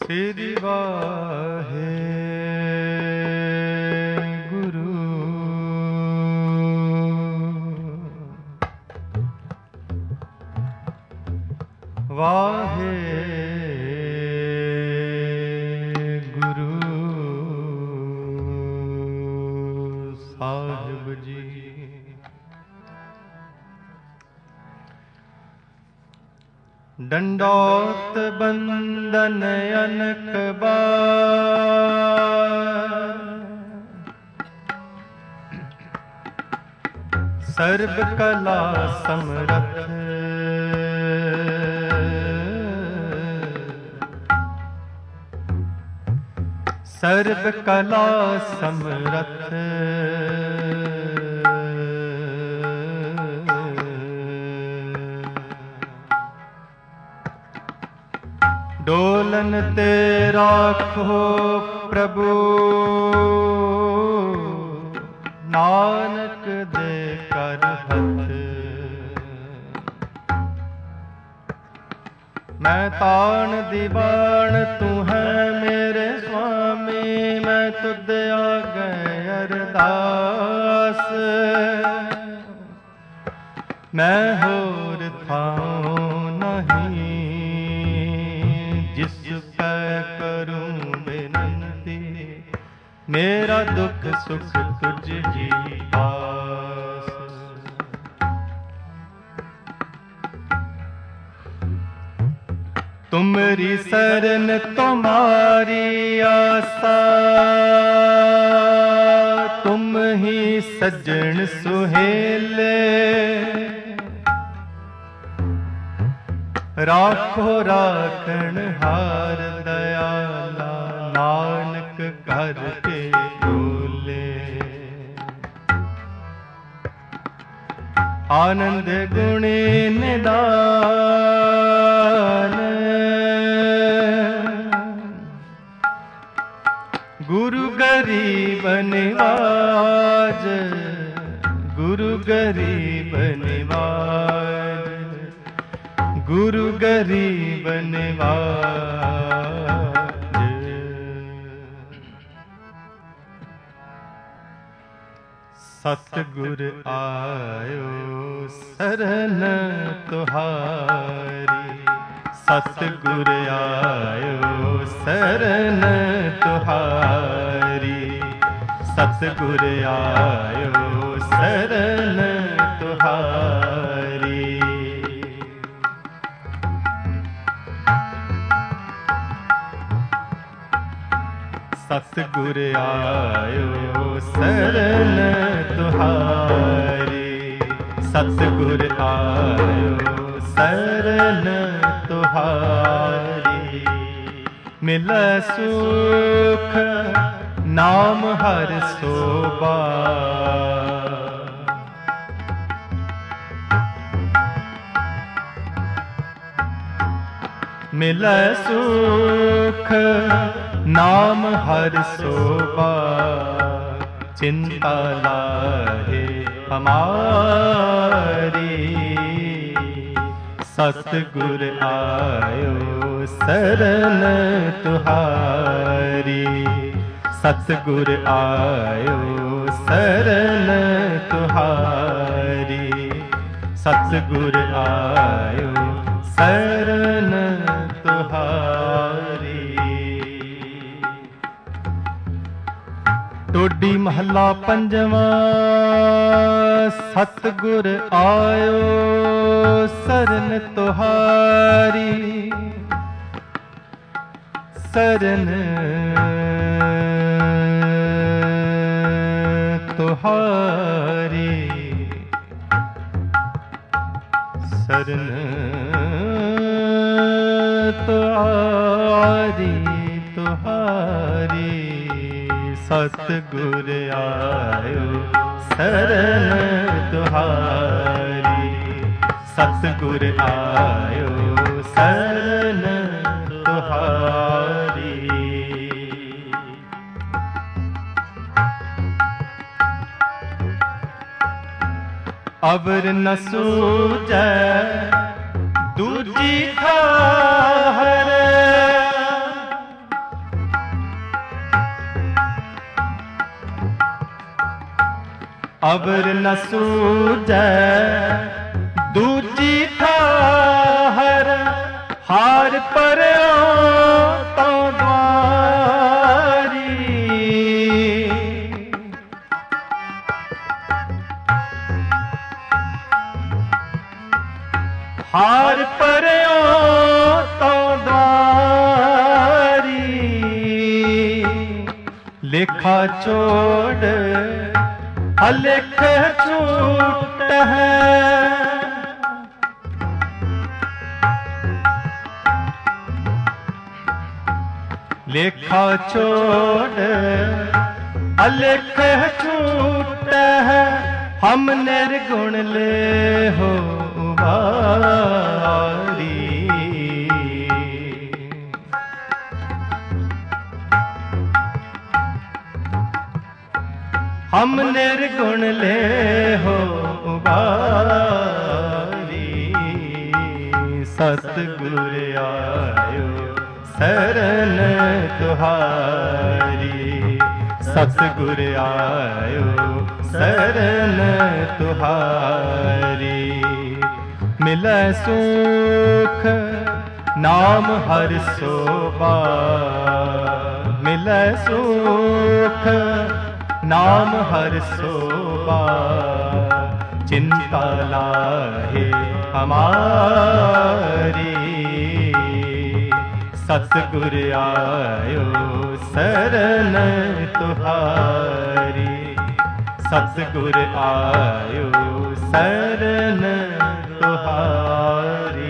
श्री वाहे गुरु वाहे गुरु साहिब जी। दंडौत बंदन अनक बार, सर्व कला समरथ सर्व कला समरथ डोलन ते राखो प्रभु नानक दे कर हथ। मैं तान दीवान तू है मेरे स्वामी, मैं तुद आगे अरदास। मैं होर थाऊं नहीं जिस पे करूं विनती, मेरा दुख सुख तुझ ही पास। तुमरी शरण तुम्हारी आसा, तुम ही सज्जन सुहेले। राखो राखण हार दयाला, नानक कर के बोले। आनंद गुणी निदान, गुरु गरीब निवाज, गुरु गरीब निवाज, गुरु गरीब निवाज। सतगुर आयो शरण तुहारी, सतगुर आयो शरण तुहारी, सतगुर आयो शरण तुहारी। सतगुर आयो शरण तुहारी, सतगुर आयो शरण तुहारी। मिलै सुख नाम हर सोबा, मिलै सुख नाम हर सोबा। चिंता लाहे हमारी, सतगुर आयो शरण तुहारी, सतगुर आयो शरण तुहारी, सतगुर आयो शरण तुहारी। टोडी महला पंजवा, सतगुर आयो शरण तुहारी, शरण तुहारी, शरण तुहारी तुहारी। सतगुर आयो शरण तुहारी, सतगुर आयो शरण तुहारी। अवर न सूझै दूजी ठाहर, अवर न सूझै दूजी ठाहर, हार परयो तो द्वारी। हार परयो तो द्वारी, लेखा चोड़ अलेख छूट है। लेखा चोड़ अलेख छूट है, हम निर्गुण ले हो बारी। हम निर्गुण ले हो बारी। सतगुर आयो शरण तुहारी, सतगुर आयो शरण तुहारी। मिलै सुख नाम हर सोबा, मिलै सुख नाम हर सोबा। चिंता लाहे हमारी, सतगुर आयो शरण तुहारी। सतगुर आयो शरण तुहारी।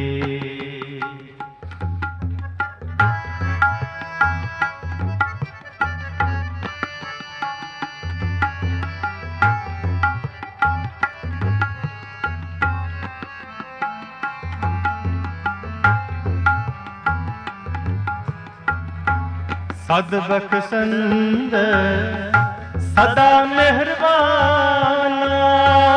सदबख्शंद सदा मेहरबाना,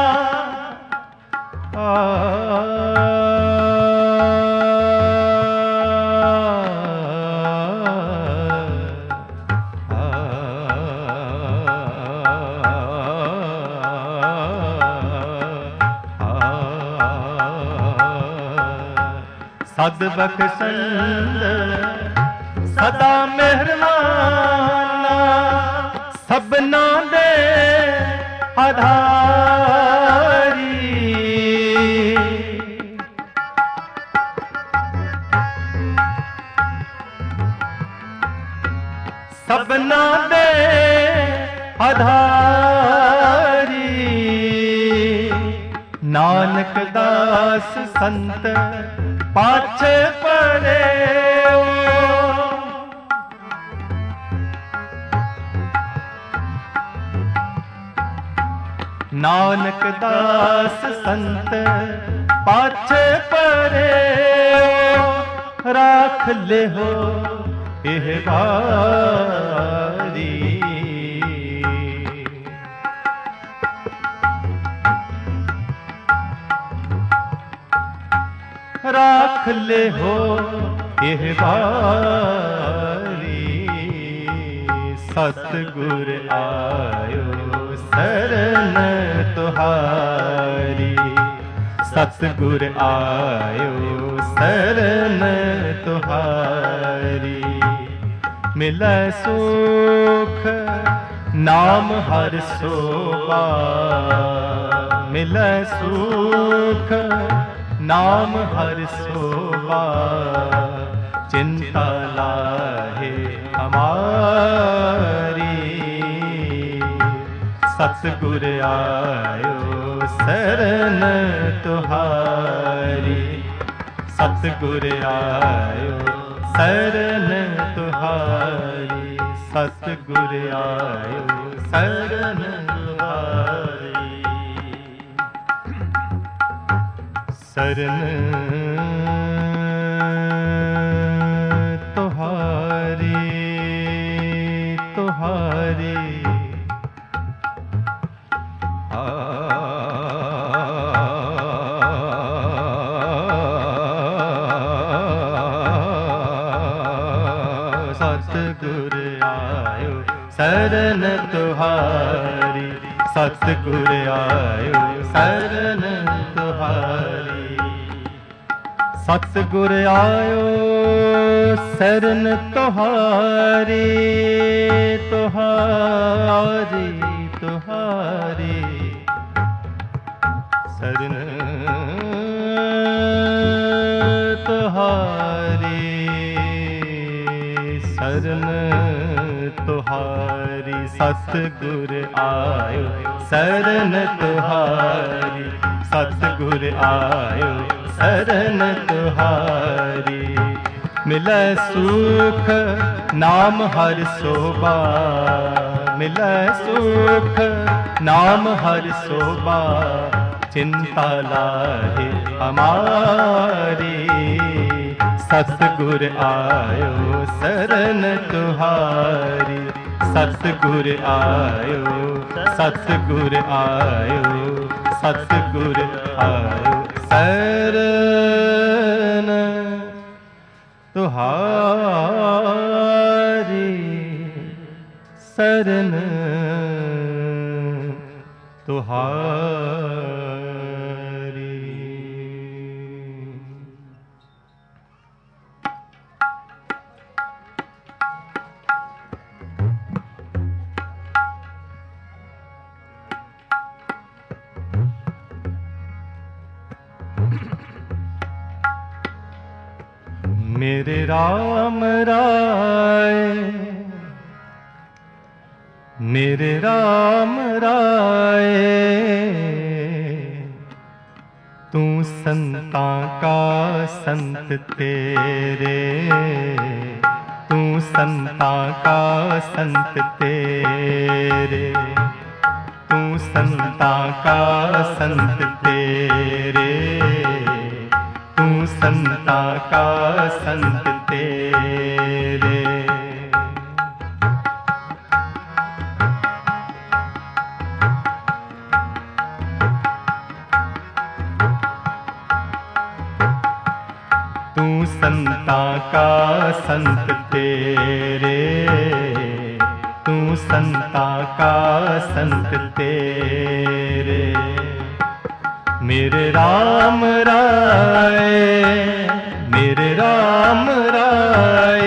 सदबख्शंद सदा मेहरबाना, सबना दे आधारी। सबना दे आधारी। नानक दास संत पाछे पड़े, नानक दास संत पाछे परे। राख ले हो एह बारी। राख ले हो एह बारी। सतगुर आयो शरण तुहारी, सतगुर आयो शरण तुहारी। मिलै सुख नाम हर सोबा, मिलै सुख नाम हर सोबा। चिंता लाहे हमारी, सतगुर आयो शरण तुहारी। सतगुर आयो शरण तुहारी। सतगुर आयो शरण तुहारी। शरण तुहारी तुहारी। सतगुर आयो शरण तुहारी। सतगुर आयो शरण तुहारी। सतगुर आयो शरण तुहारी, तुहारी तुहारी शरण तुहारी, शरण तुहारी। सतगुर आयो शरण तुहारी, सतगुर आयो शरण तुहारी। मिलै सुख नाम हर सोबा, मिलै सुख नाम हर सोबा। चिंता लाहे हमारी, सतगुर आयो शरण तुहारी। सतगुर आयो, सतगुर आयो, सतगुर आयो शरण तुहारी, शरण तुहारी। मेरे राम राय, मेरे राम राय, तू संतां का संत तेरे, तू संतां का संत तेरे, तू संतां का संत तेरे, तू संतां का संत तेरे। तू संतां का संत तेरे, तू संतां का संत तेरे। मेरे राम राय, मेरे राम राय,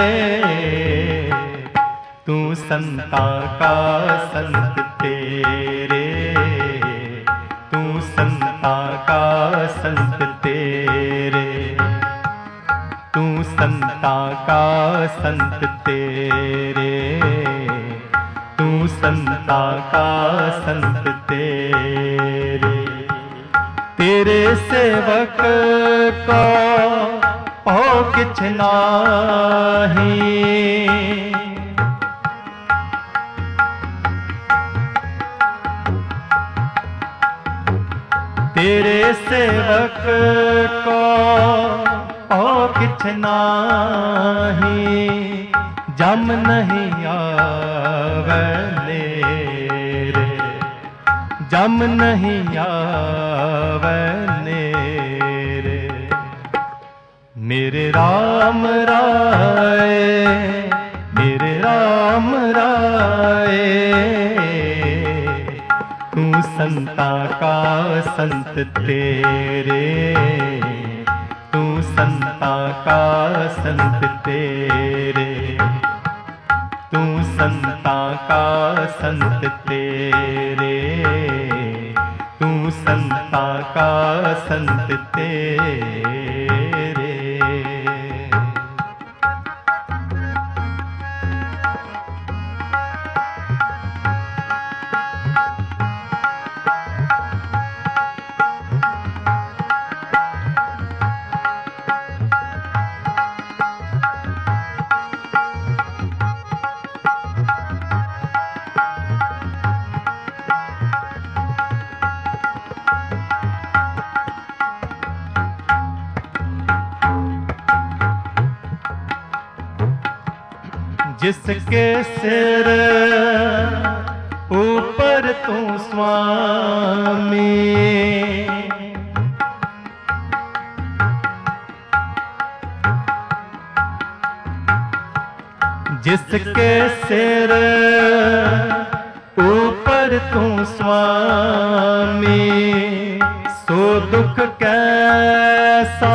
तू संतां का संत तेरे, तू संतां का संत तेरे, तू संतां का संत तेरे, तू संतां का संत तेरे। तेरे सेवक को हो किछ नाही, तेरे सेवक को हो किछ नाही। जम नहीं आवे नेरे, जम नहीं आवे नेरे। मेरे राम राय, मेरे राम राय, तू संतां का संत तेरे, तू संतां का संत तेरे, तू संतां का संत तेरे, तू संतां का संत तेरे। जिसके सिर ऊपर तू स्वामी, जिसके सिर ऊपर पर तू स्वामी, सो दुख कैसा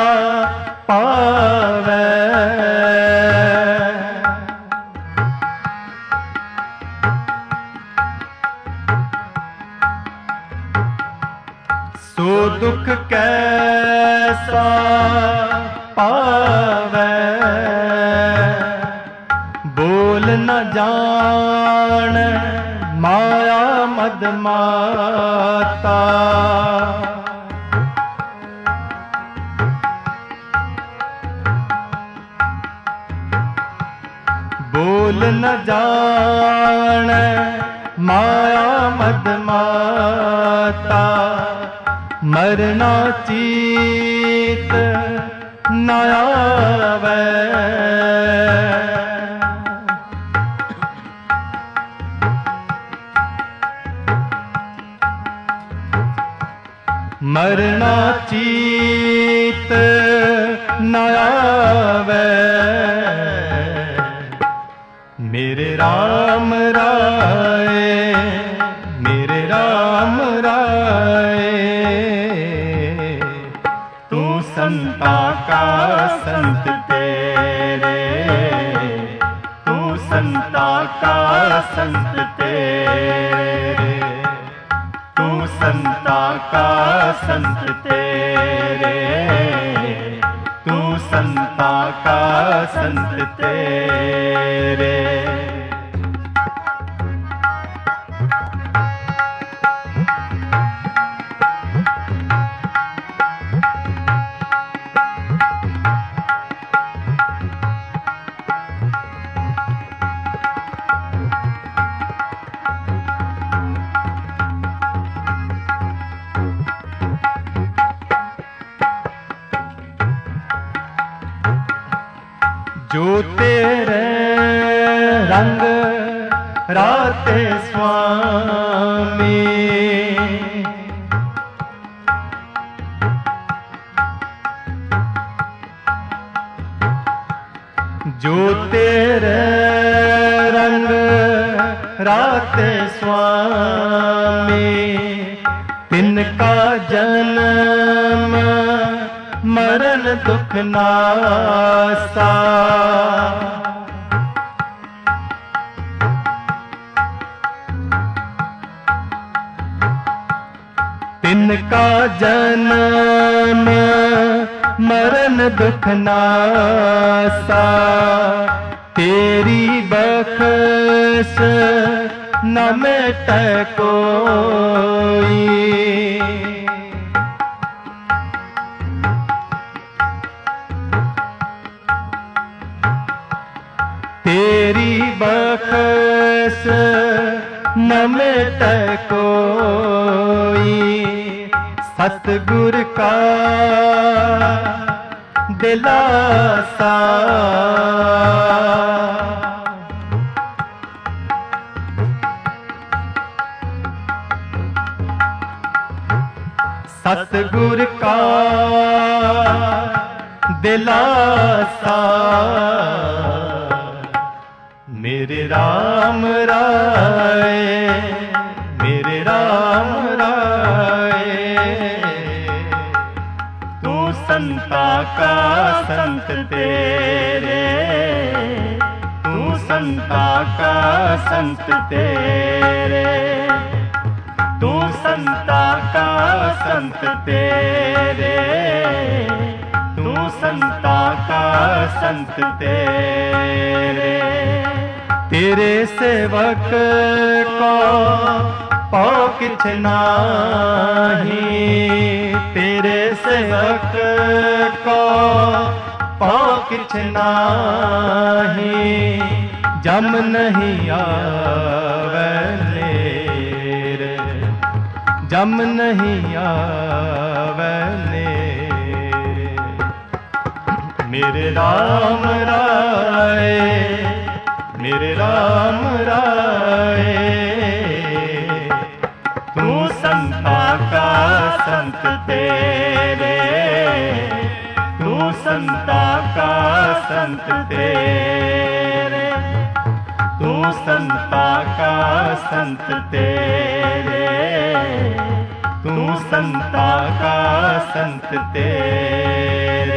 पावे। सो दुख कैसा पावे, बोल न जान माया मद माता। बोल न जान माया मद माता, मरना चीत न आवे। मरना चीत न आवे, मेरे राम राय, मेरे राम राय। तू संता का संत तेरे, तू संता का संत तेरे, तू संता का संत तेरे, तू संता का संत तेरे। जो तेरे रंग राते स्वामी, जो तेरे रंग राते स्वामी, तिनका जन्म मरण दुख नासा। तिनका जन्म मरण दुख नासा, तेरी बख्श न मिटे कोई। तेरी बख्श न मिटे कोई, सतगुर का दिलासा। सतगुर का दिलासा, मेरे राम राय, मेरे राम राय। तू संता का संत तेरे, तू संता का संत तेरे, तू संता का संत तेरे, तू संता का संत तेरे। तेरे सेवक को पाओ किछ नाही, तेरे सेवक को पाओ किछ नाही, जम नहीं आवे नेर, जम नहीं आवे नेर। मेरे राम राय, मेरे राम राय। तू संता का संत तेरे, तू संता का संत तेरे, तू संता का संत तेरे, तू संता का संत तेरे।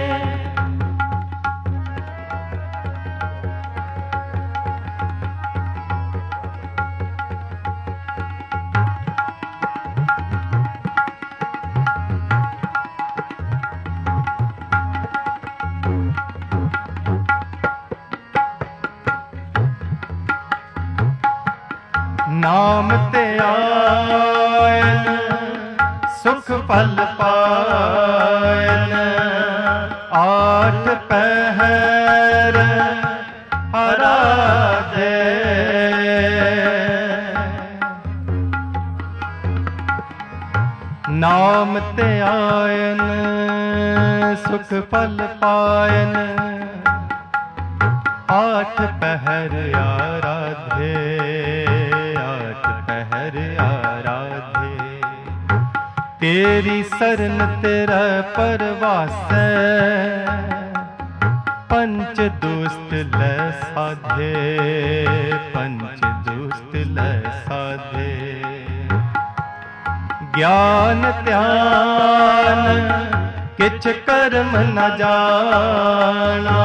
नाम ते आयन सुख फल पायन, आठ पहर आराधे। नाम ते आयन सुख फल पायन, आठ पहर आराधे, आठ पहर आराधे। तेरी सरन तेरा परवासै, पंच दुष्ट लै साधे, पंच दुष्ट लै साधे। ज्ञान ध्यान किछ कर्म न जाना,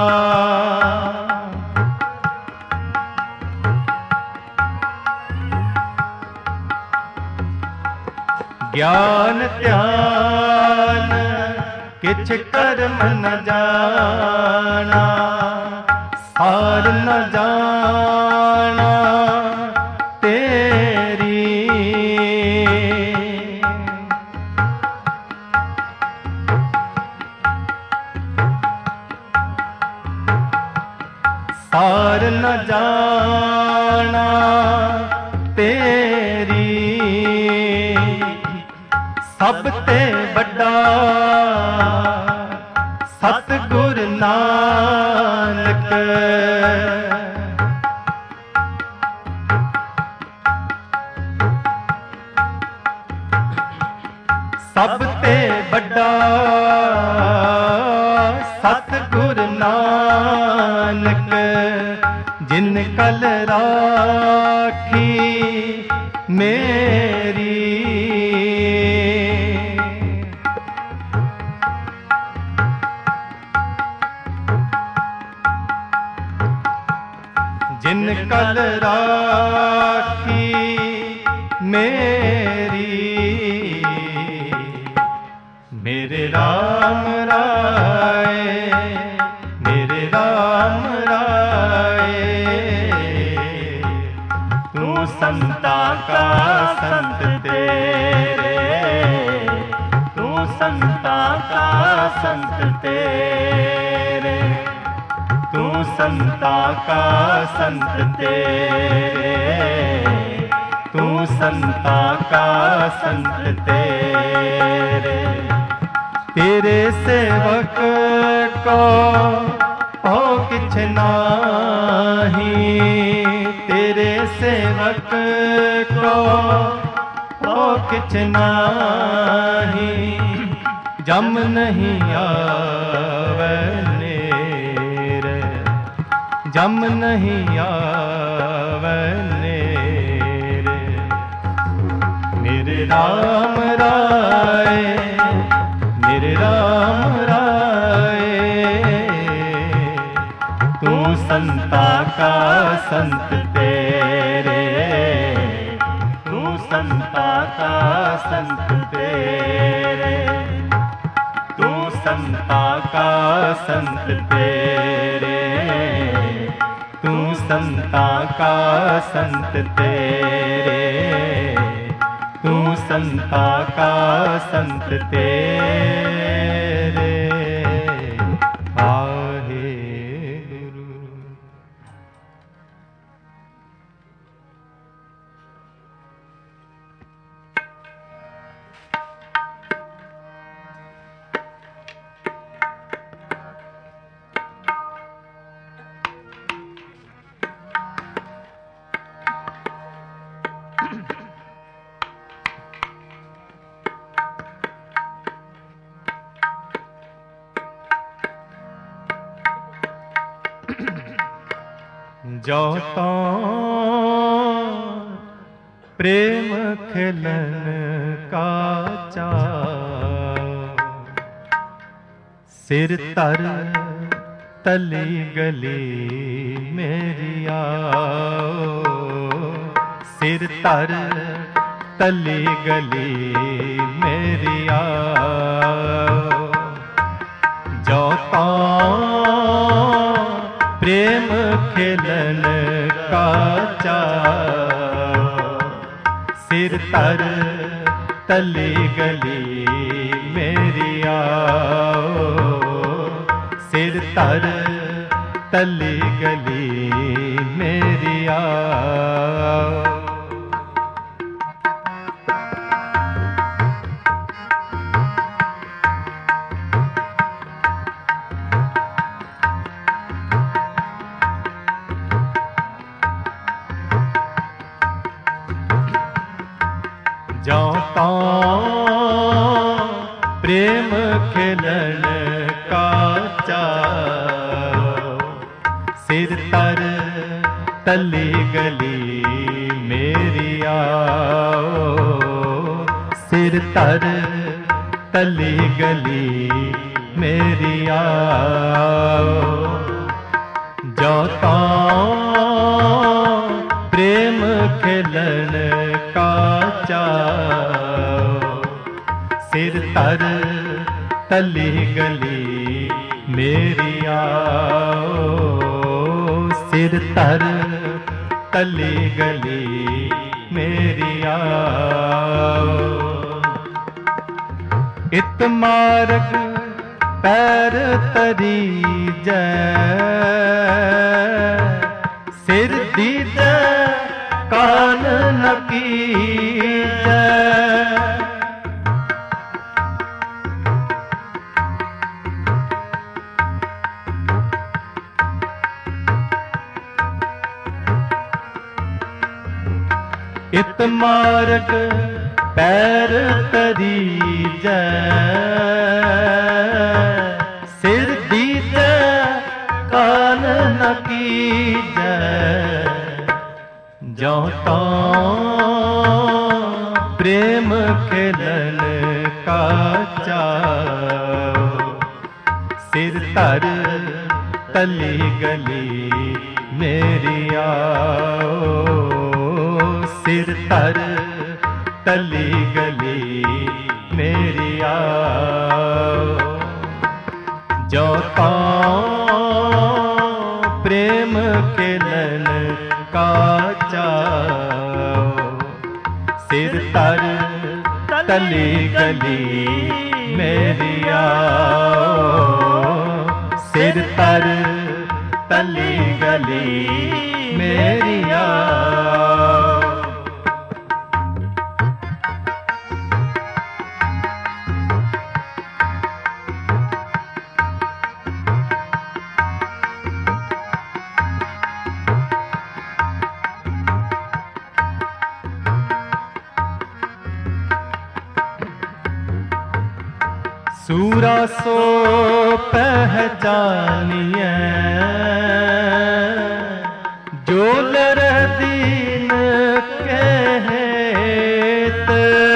ज्ञान ध्यान किछ कर्म न जाना, सार न जाना तेरी। सार न जाना तेरी, सब ते बड़ा सतगुर नानक। सब ते बड़ा सतगुर नानक, जिन कल राखी मेरी। जिन कल राखी मेरी, मेरे राम राय, मेरे राम राय। तू संता का संत तेरे, तू संता का संत तेरे, तू संता का संत तेरे, तू संता का संत तेरे। तेरे सेवक को हो किछ नाही, तेरे सेवक को हो किछ नाही। जम नहीं आवे नेरे, जम नहीं आवे नेरे। मेरे राम राय, मेरे राम राय। तू संता का संत तेरे, तू संता का संत तेरे, तू संता का संत तेरे, तू संता का संत तेरे, तू संता का संत तेरे। आहे गुरु। जो तो प्रेम खिलन का चाव, सिर तर तली गली मेरी आओ, सिर तर तली गली मेरी आओ। जो तो प्रेम खिलन का चाव, सिर तर तली गली मेरी आओ, सिर तर तली गली मेरी आओ। जो तो प्रेम खिलन का चाव, सिर तर तली गली मेरी आओ, सिर तर तली गली मेरी आओ। जो तो प्रेम खिलन का चाव, सिर तर तली गली मेरी आओ, सिर तर तली गली मेरी आओ। इत मार्ग पैर तरी जय, सिर दीजै कान न कीजै। इत मार्ग पैर तरी जय, सिर दीजै कान न कीजै। जो तो प्रेम खिलन का चाव, सिर तर तली गली मेरी आओ, सिर तर तली गली मेरी आओ। जो तो प्रेम खिलन का चाव, सिर तर तली गली मेरी आओ, सिर तर तली गली मेरी आओ। सूरा सो पहचानिए, जो लर दीन के हेत।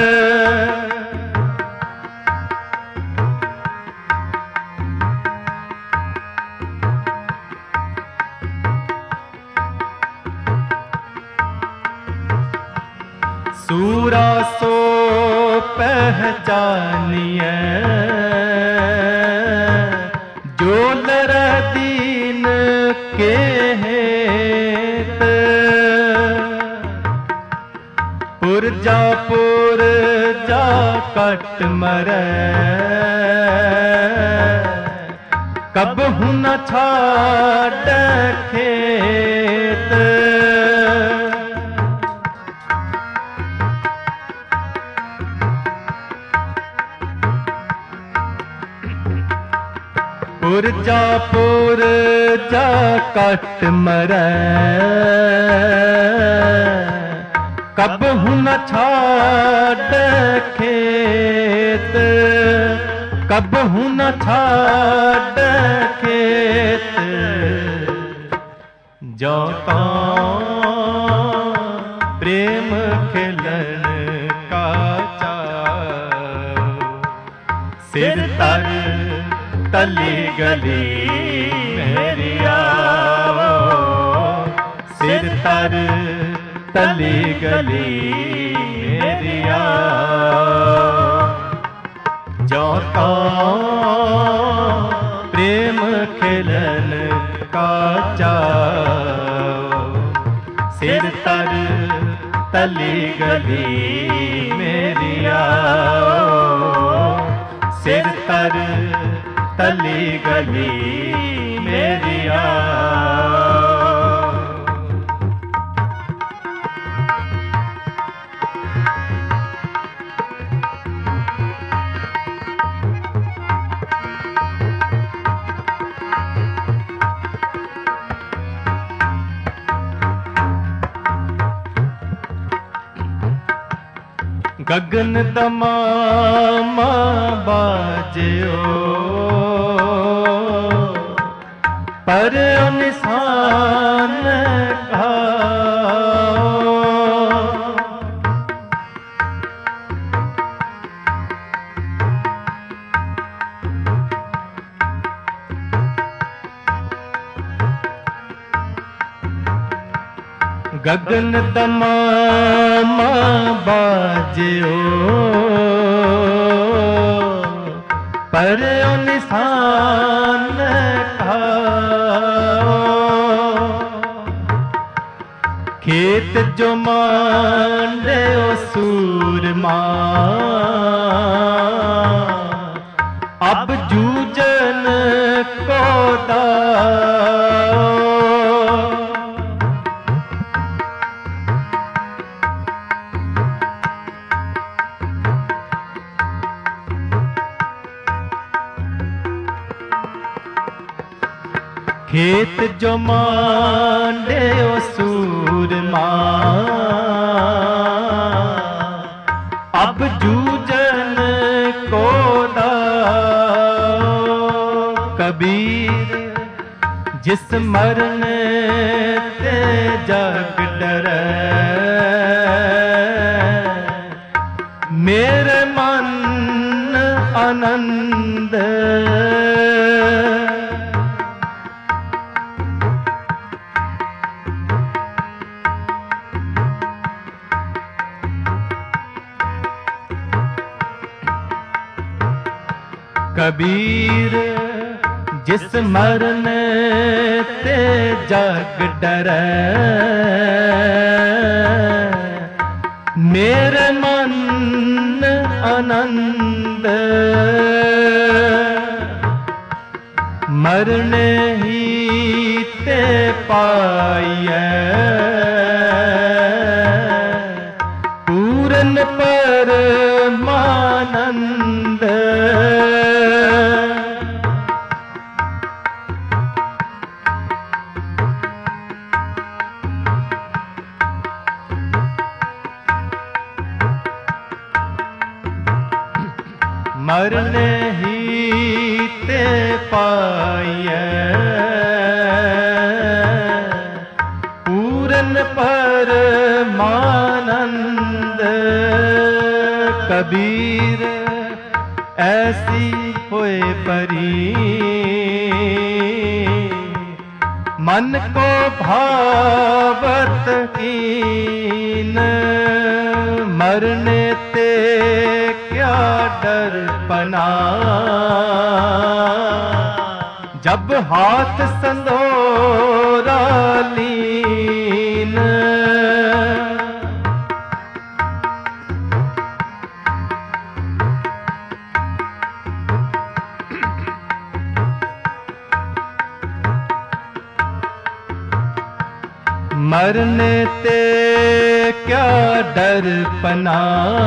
सूरा सो पहचानिए, जो लर दीन के हेत। पुरजा कट मरै, कबहु न छाड़ै खेत। पुरजा कट मरै, कबहु न छाड़ै खेत। कबहु न छाड़ै खेत। जो का प्रेम खिलन का चाव, सिर तर तली गली मेरी आओ, सिर तर तली गली मेरी आओ। जो का प्रेम खिलन का चाव, सिर तर तली गली मेरी आओ, सिर तर तली गली मेरी आओ। गगन दमामा बाजो पर निशान घाओ, गगन दमामा बाजो पर निशान खाओ, खेत जो मांडे ओ सूरमा, अब जूझन को दाओ। खेत जो मांडे ओ सूरमा, अब जूझन को दाओ। कबीर जिस मरने ते जग डरे, मेरे मन आनंद। कबीर जिस मरने ते जग डरे, मेरे मन आनंद। मरने ही ते पाइए पूरन परमानंद। मरने ही ते पाइए पूरन परमानंद। कबीर ऐसी होए परी, मन को भावत कीन। मरने ते क्या डरपना, जब हाथ संदोरा लीन। मरने ते क्या डरपना,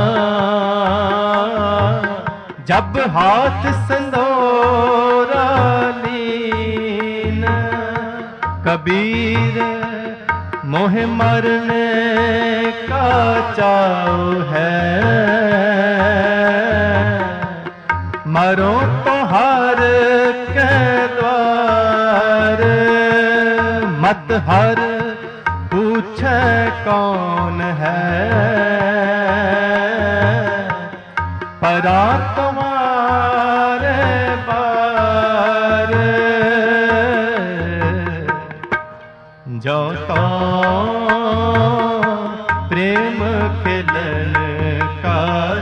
जब हाथ संदोरा लीन। कबीर मोहे मरने का चाव है, मरो तो हर के द्वार। मत मत हर पूछे कौन है, परा तुम्हारे बार जो तो प्रेम खिलन का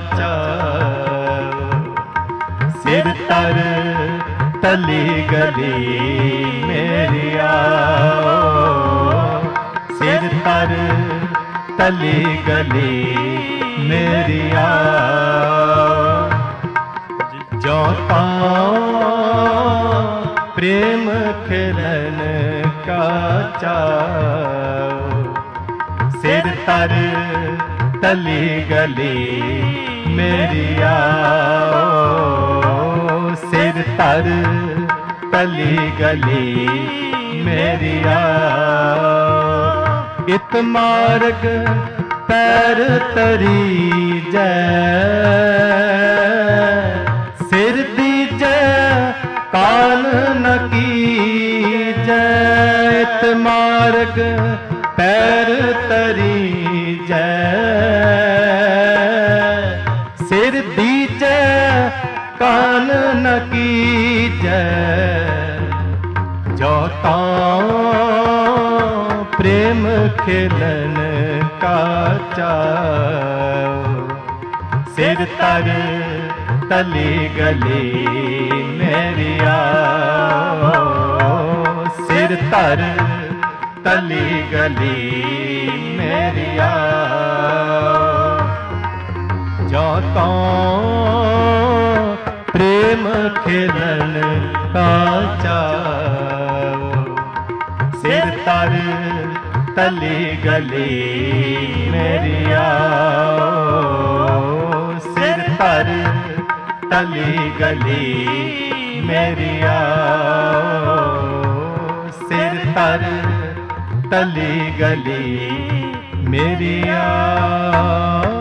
चाव, सिर तर तली गली मेरी आओ, सिर तर तली गली मेरी आओ, जो तो प्रेम खिलन का चाव, सिर तर तली गली मेरी आओ, सिर तर तली गली मेरी आओ। इत मार्ग पैर तरी जय, सिर दीजै काल न कीजै, इत मार्ग पैर तरी जय, सिर दीजै काल न कीजै, जो प्रेम खिलन का चाव, सिर तर तली गली मेरी आओ, सिर तर तली गली मेरी आओ, जो तो प्रेम खिलन का चाव, सिर तर तली गली मेरी आओ, सिर तर तली गली मेरी आओ, सिर तर तली गली मेरी आओ।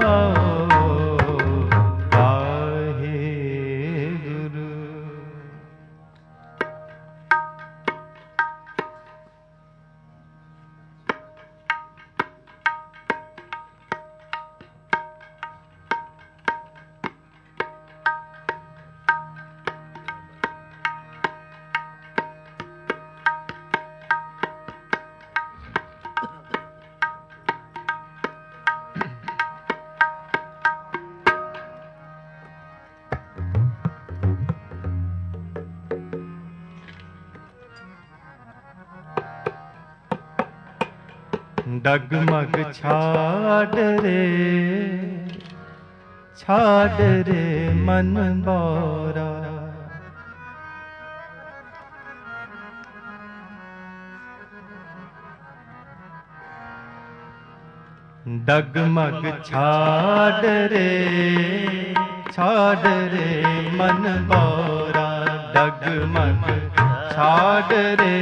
डगमग छाड़ रे मन बोरा, डगमग छाड़ रे मन बोरा, डगमग छाड़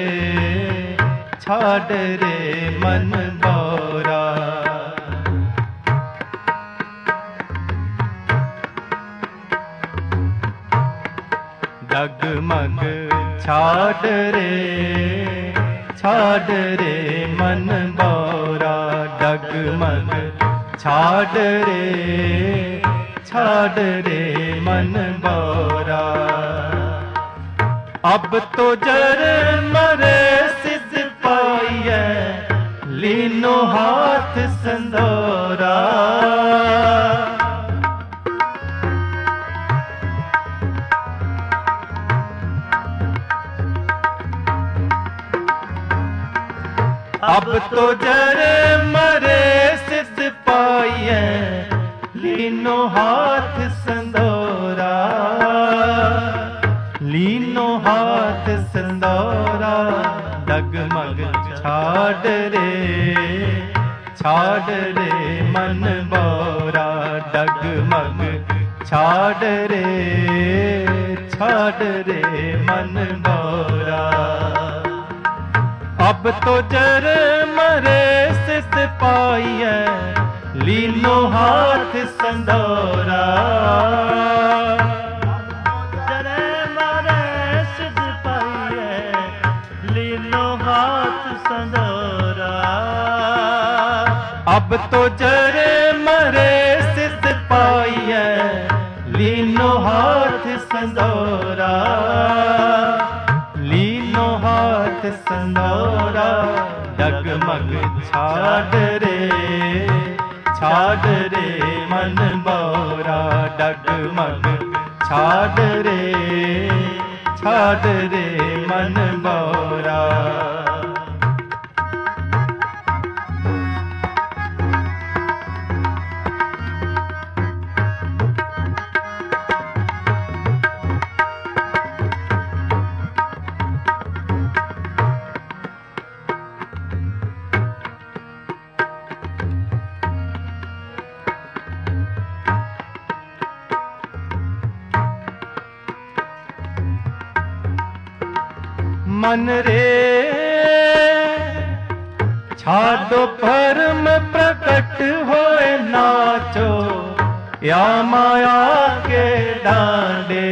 रे मन बोरा, डगमग छाड़ रे मन बोरा, डगमग छाड़ रे मन बोरा, अब तो जर मरे सिद्ध पाइए लीनो हाथ संदोरा, अब तो जर मरे सिद्ध पाइए लीनो हाथ संदोरा, लीनो हाथ संदोरा, डगमग छाड़ रे मन बोरा, डगमग छाड़ रे मन बोरा, अब तो जर मरे सिद्ध पाइए लीनो हाथ संदोरा, जर मरे सिद्ध पाइए लीनो हाथ संदोरा, तो जरे मरे सिद्ध पाइए, लीनो हाथ संदोरा, लीनो हाथ संदोरा। डगमग छाड़ रे मन बोरा, डगमग छाड़ रे मन बोरा। मन रे छाड़ो परम प्रकट होए नाचो, या माया के डांडे।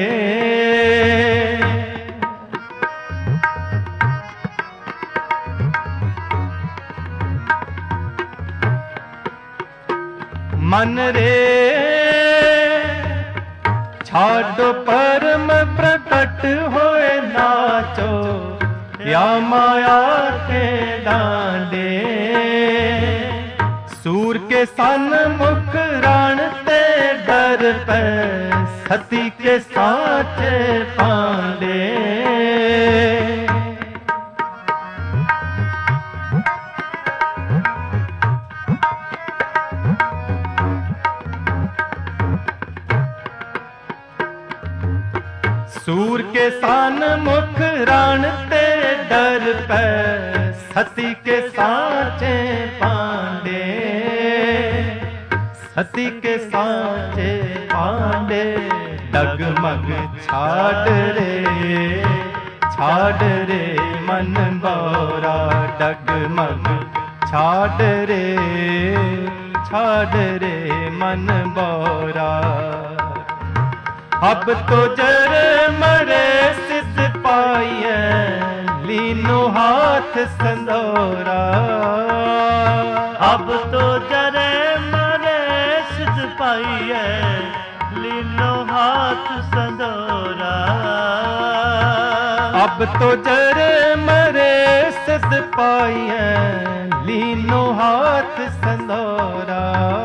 मन रे छाड़ो परम प्रकट होए नाचो, या माया के डांडे। सूर के सन मुख राण ते डर पे, सती के साचे पांडे। सूर के सान मुख राण ते डर पे, सती के साचे पांडे। सती के साचे पांडे। डगमग छाड़ रे मन बोरा, डगमग छाड़ रे मन बोरा। अब तो जरे मरे सिद्ध पाइए, लीनो हाथ संदोरा। अब तो जरे मरे सिद्ध पाइए, लीनो हाथ संदोरा। अब तो जरे मरे सिद्ध पाइए, लीनो हाथ संदोरा।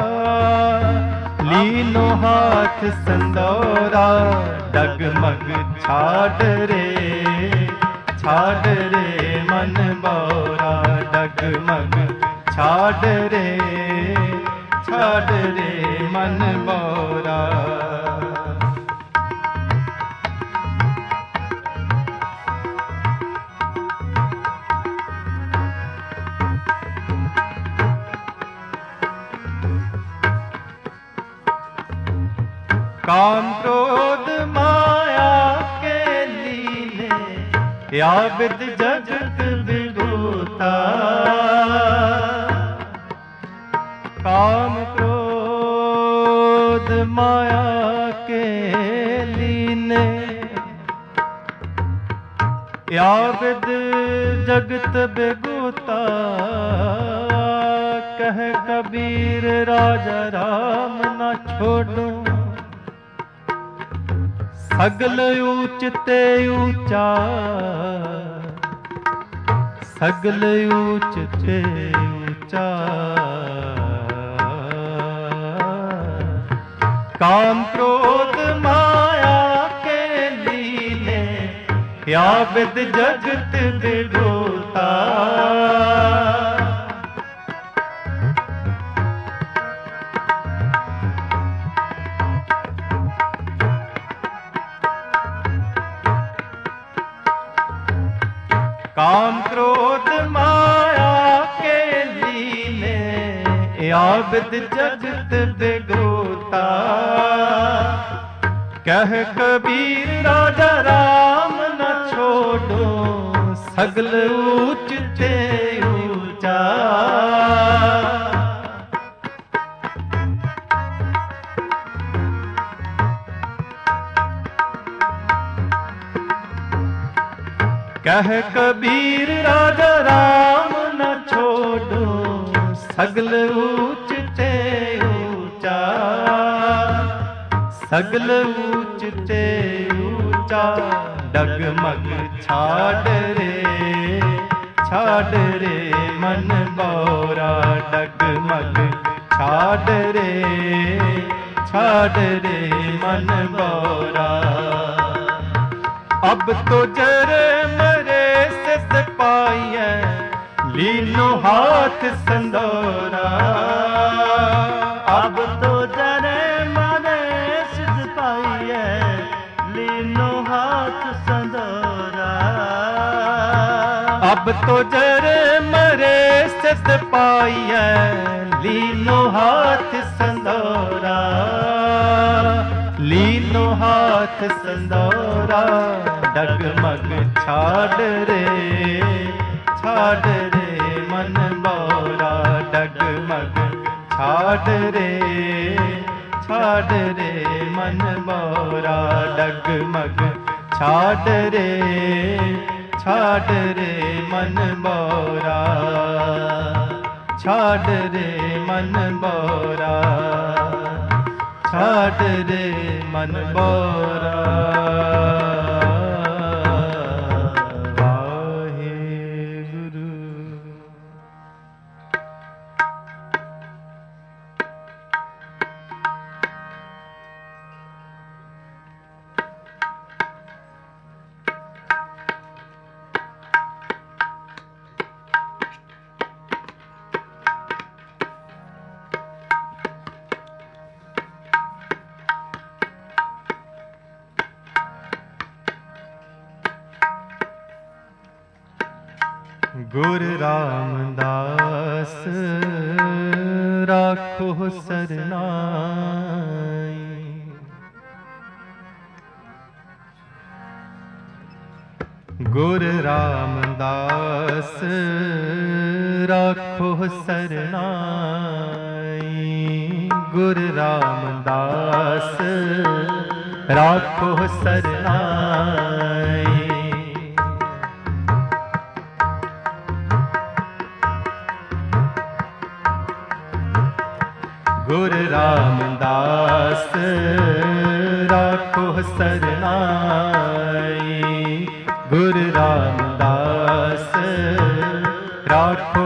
लीनो हाथ संदोरा। डगमग छाड़ रे मन बोरा। डगमग छाड़ रे मन बोरा। काम क्रोध माया के लीले, या विद जगत विदुता। काम क्रोध माया के लीले, या विद जगत विदुता। कह कबीर राजा राम न छोड़ो, सगल ऊंच ते ऊंचा। सगल ऊंच ते ऊंचा। काम क्रोध माया के लीले, या विद जगत विदुता। काम क्रोध माया के लीले, या विद जगत विदुता। कह कबीर राजा राम न छोड़ो, सगल ऊंच ते ऊंचा। कह कबीर राजा राम न छोड़ो, सगल ऊंच सगल ऊंच ते ऊंचा डगमग छाड़ रे मन बौरा डगमग छाड़ रे मन बौरा। अब तो जरे मरे सिस पाइए लीनो हाथ संदोरा। अब तो जरे मरे सिस पाइए लीनो हाथ संदोरा। अब तो जरे मरे सिस पाइए लीनो हाथ संदोरा। लीनो हाथ संदोरा डगमग छाड़ रे मन बौरा। डगमग छाड़ रे मन बौरा। डगमग छाड़ रे मन बौरा। छाड़ रे मन बौरा। छाड़ रे मन बौरा। गुरु रामदास राखो सरनाई। गुरु रामदास राखो सरनाई। गुरु रामदास राखो सरनाई। गुरु रामदास राखो सरनाई। गुरु रामदास राखो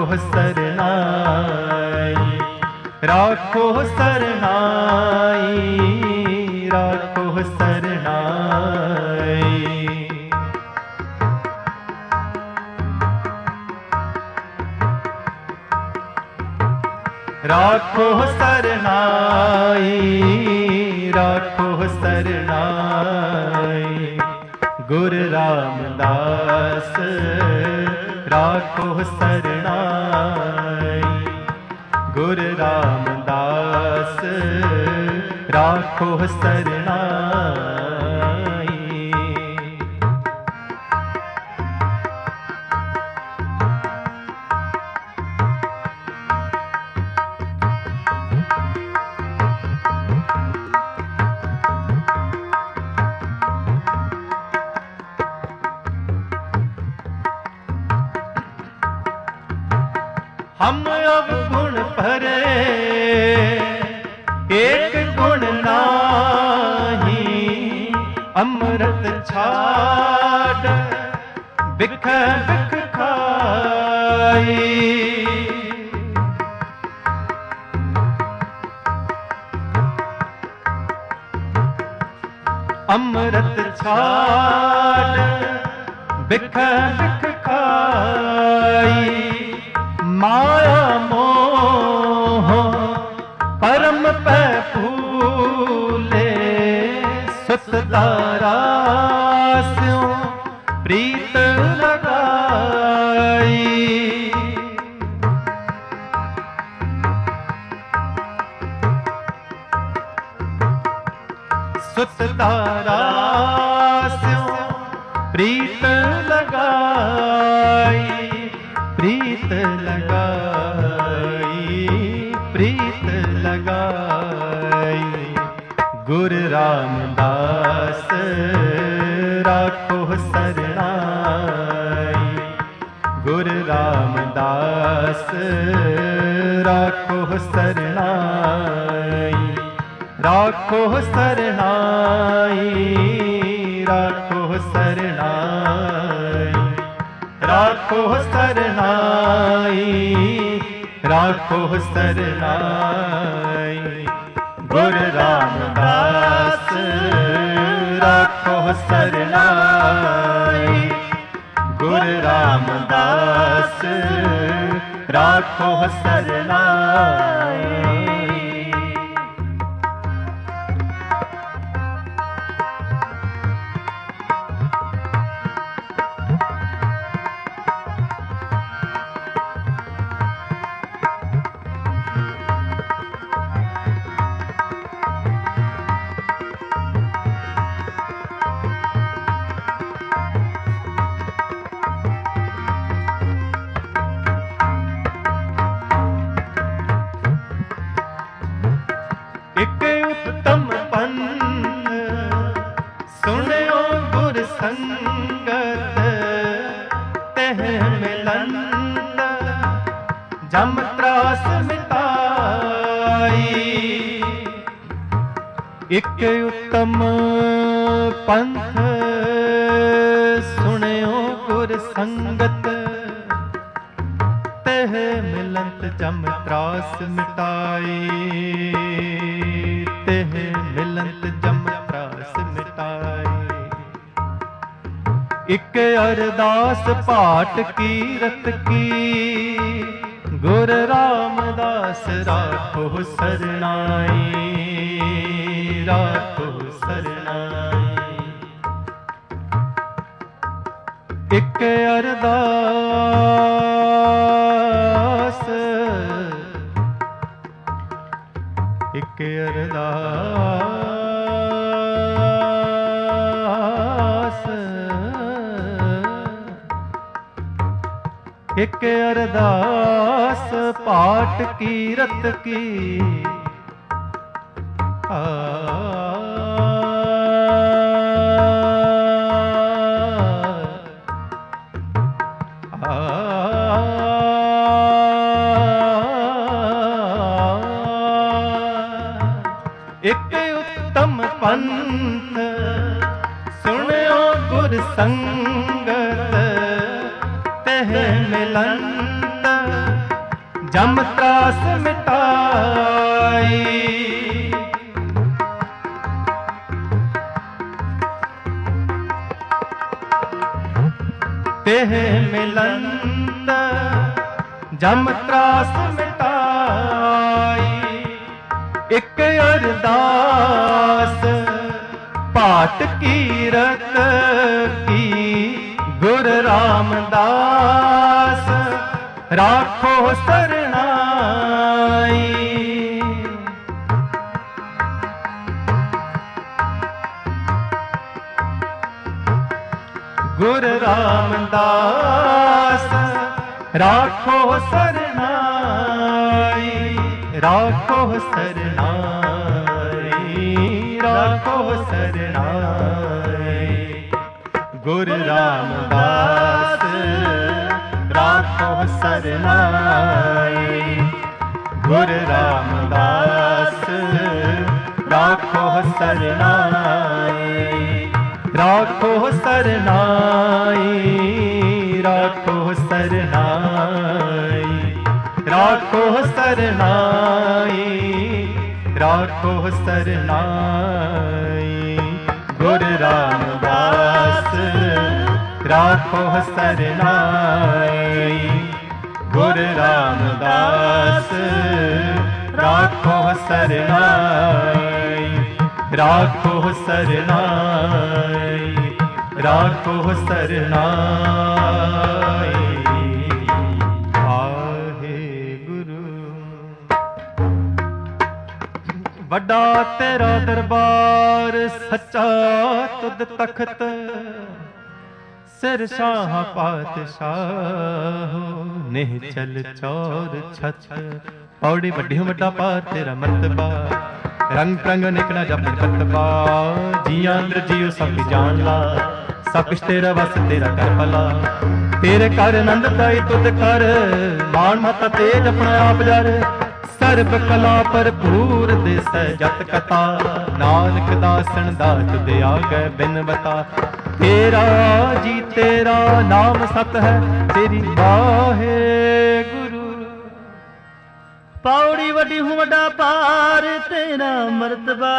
सरनाई। राखो सरनाई। राखो सरनाई। राखो सरनाई। राखो सरनाई। गुरु रामदास राखो सरनाई। गुरु रामदास राखो सरनाई। हम अवगुण भरे एक गुण नाही। अमृत छाड़ बिख बिख खाई। अमृत छाड़ बिख बिख खाई। माया मोह परम पे फूले। सुतदारा स्यों प्रीत लगाई। सुतदारा स्यों प्रीत लगाई। प्रीत लगाई। प्रीत लगाई। गुरु रामदास राखो सरनाई। गुरु रामदास राखो सरनाई। राखो सरनाई, राखो सरनाई, राखो सरनाई, राखो सरनाई। गुरु रामदास राखो सरनाई, गुरु रामदास राखो सरनाई। जम त्रास मिटाई, एक उत्तम पंथ सुनियो गुर संगत, तह मिलंत जम त्रास मिटाई, तह मिलंत जम त्रास मिटाई। एक अरदास पाठ कीरत की, गुरु रामदास राखो सरनाई, राखो सरनाई। एक अरदास, एक अरदास, एक अरदास पाठ कीरत की, एक उत्तम पंथ सुनियो गुर संगत, तह मिलंत जम त्रास मिटाई। तेह मिलंत जम त्रास मिटाई। एक अरदास पाठ कीरत की, गुरु रामदास राखो सरनाई। गुरु रामदास राखो सरनाई, राखो सरनाई, राखो सरनाई। गुरु रामदास राखो सरनाई, गुरु रामदास राखो सरनाई। राखो सरनाई, राखो सरनाई, राखो सरनाई, राखो सरनाई। गुरु रामदास राखो सरनाई, गुरु रामदास राखो सरनाई। राखो सरनाई, राखो सरनाई। आहे गुरु वड्डा तेरा दरबार, सच्चा तुद तखत, सिर शाह पातशाह निहचल चौर छत। पौड़ी वड्डी वड्डा पार तेरा मरतबा, रंग प्रंग निकला जब कतबा। जिया अंदर जियो सब जान ला, सब कुछ तेरा बस तेरा कर भला। तेरे कर आनंद दाई तुद कर, मान माता तेज अपना आप जर। ਸਰਬ ਕਲਾ ਭਰਪੂਰ ਦਿਸੈ ਜਤ ਕਥਾ, ਨਾਨਕ ਦਾਸਨ ਦਾਤ ਦਿਆਗੈ ਬਿਨ ਬਤਾ। ਤੇਰਾ ਜੀ ਤੇਰਾ ਨਾਮ ਸਤ ਹੈ, ਤੇਰੀ ਵਾਹਿਗੁਰੂ। ਪੌੜੀ ਵੱਡੀ ਹੂੰ ਵੱਡਾ ਪਾਰ, ਤੇਰਾ ਮਰਤਬਾ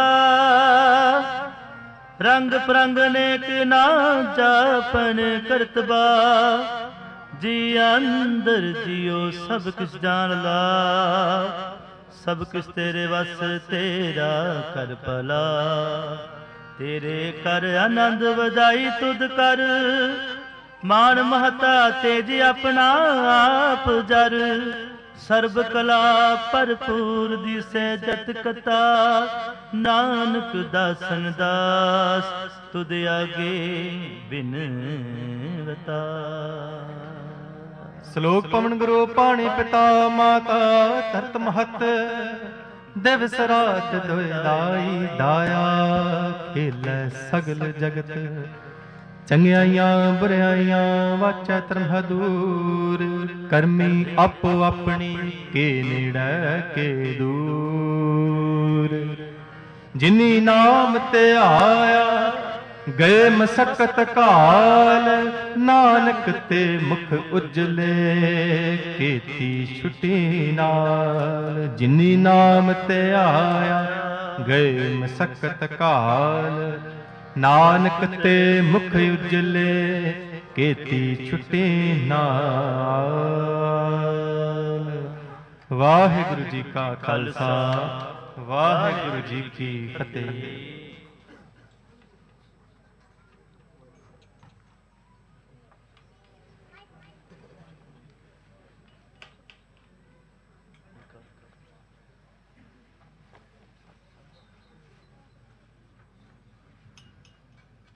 ਰੰਗ ਪ੍ਰੰਗ ਨੇਕ ਨਾ ਜਾਪਨ ਕਰਤਬਾ। ਜੀ ਅੰਦਰ ਜਿਉ ਸਭ ਕਿਛ ਜਾਣ ਲਾ, ਸਭ ਕਿਛ ਤੇਰੇ ਵਸ ਤੇਰਾ ਕਰ ਭਲਾ। ਤੇਰੇ ਕਰ ਆਨੰਦ ਵਧਾਈ ਤੁਧ ਕਰ, ਮਾਨ ਮਹਤਾ ਤੇਜ ਆਪਣਾ ਆਪ ਜਰ। ਸਰਬ ਕਲਾ ਭਰਪੂਰ ਦਿਸੈ ਜਤ ਕਥਾ, ਨਾਨਕ ਦਾਸਨ ਦਾਸ ਤੁਧ ਆਗੇ ਬਿਨਵਤਾ। ਸ਼ਲੋਕ ਪਵਨ ਗੁਰੂ ਪਾਣੀ ਪਿਤਾ ਮਾਤਾ ਧਰਤ ਮਹਤ, ਦਿਵਸ ਰਾਤ ਦੁਇ ਦਾਈ ਦਾਇਆ। ਖੇਲੈ ਸਗਲ ਜਗਤ ਚੰਗਿਆਈਆਂ ਬੁਰਿਆਈਆਂ, ਵਾਚੈ ਧਰਮ ਦੂਰ। ਕਰਮੀ ਆਪੋ ਆਪਣੀ ਕੇ ਨੇੜੈ ਕੇ ਦੂਰ। ਜਿਨੀ ਨਾਮ ਤੇ ਆਇਆ ਗਏ ਮਸਕਤ ਕਾਲ, ਨਾਨਕ ਤੇ ਮੁਖ ਉਜਲੇ ਕੀਤੀ ਛੁਟੀ ਨਾਲ। ਜਿਨੀ ਨਾਮ ਤੇ ਆਇਆ ਗਏ ਮਸਕਤ ਕਾਲ, ਨਾਨਕ ਤੇ ਮੁਖ ਉਜਲੇ ਕੀਤੀ ਛੁਟੀ ਨਾਲ। ਵਾਹਿਗੁਰੂ ਜੀ ਕਾ ਖਾਲਸਾ, ਵਾਹਿਗੁਰੂ ਜੀ ਕੀ ਫਤਿਹ।